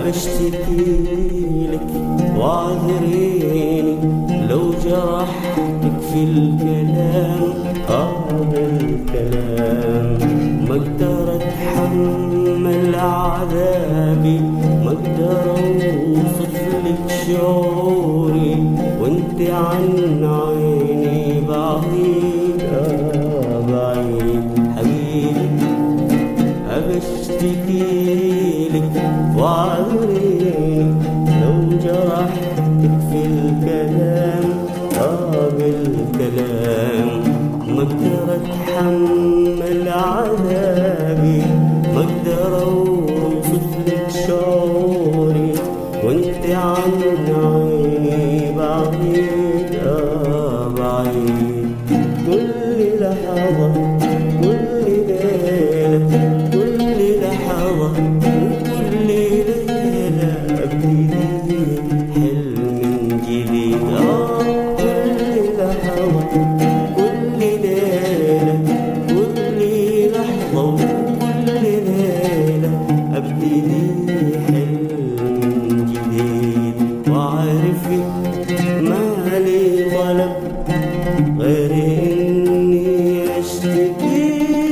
أبشتكيلك واعذريني لو جرحتك في الكلام بالكلام. ما اقدر اتحمل عذابي، ما اقدر اوصف لك شعوري وانت عن عيني بعيد بعيد. حبيبي أبشتكيلك واعذريني لو جرحتك في الكلام بالكلام. ما اقدر اتحمل عذابي، ما اقدر اوصف لك شعوري وانت عن عيني بعيد بعيد. كل لحظة كل ليلة كل لحظة وكل ليلة ابتدي حلم جديد. كل لحظة كل ليلة كل لحظة وكل ليلة ابتدي حلم جديد. واعرفك ما لي طلب غير اني اشتكي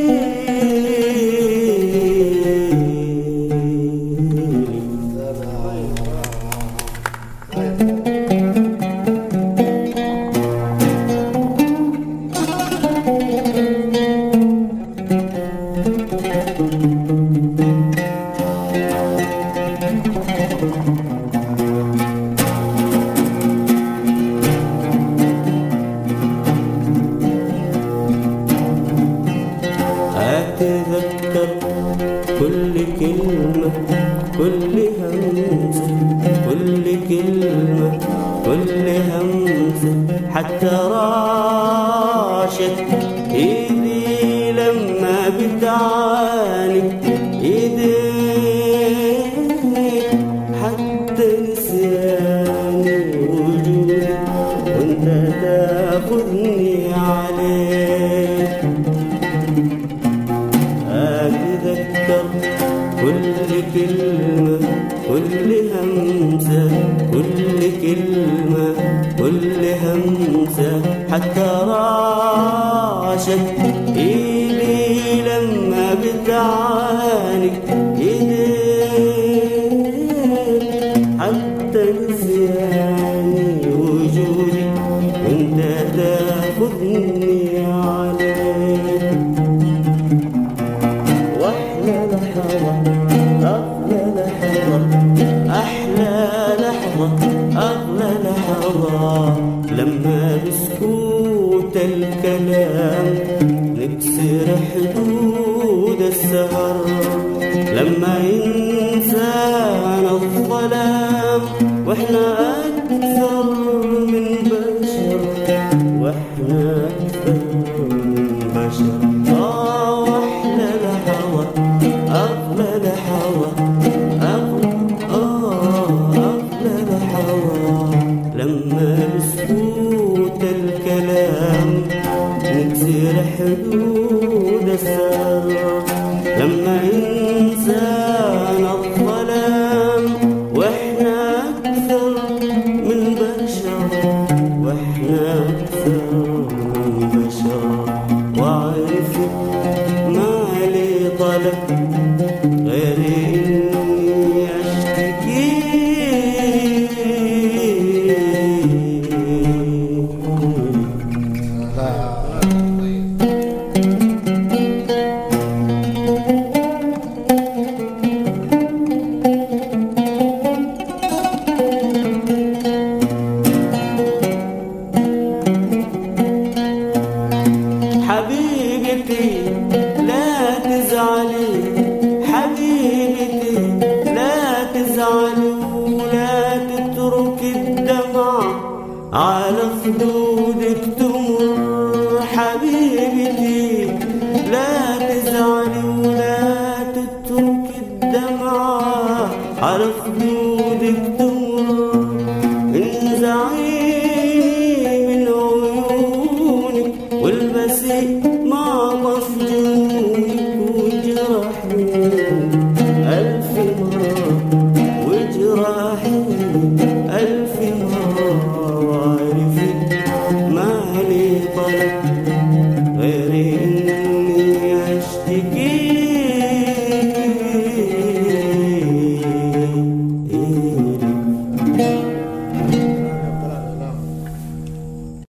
أتذكر كل كلمة كل همسة كل كلمة كل همسة حتى راشت إيدي لما بتعانق إيديك، حتى نسياني وجودي وانت تاخذني عليك. أتذكر كل كلمة كل همسة كل كلمة كل همسة حتى راشت إيدي لما بتعانق إيديك، حتى نسياني وجودي وانت تاخذني عليك. واحلى لحظة أغلى لحظة أحلى لحظة أغلى لحظة لما بسكوت الكلام نكسر حدود السهر. لما ينسانا الظلام واحنا أكثر من بشر واحنا أكثر من بشر. واحلى لحظة أغلى لحظة أغلى لحظة لما بسكوت الكلام نكسر حدود السر. لما ينسانا الظلام واحنا أكثر من بشر واحنا أكثر من بشر. واعرفك ما لي طلب غير إني أشتكي. حبيبتي لا تزعلي، حبيبتي لا تزعلي ولا تترك الدمع على خدودك تمر. حبيبتي لا تزعلي ولا تترك الدمع على خدودك تمر. انزعي من عيونك والبسي معطف جنونك وجرحني ألف مرة ألف مرة.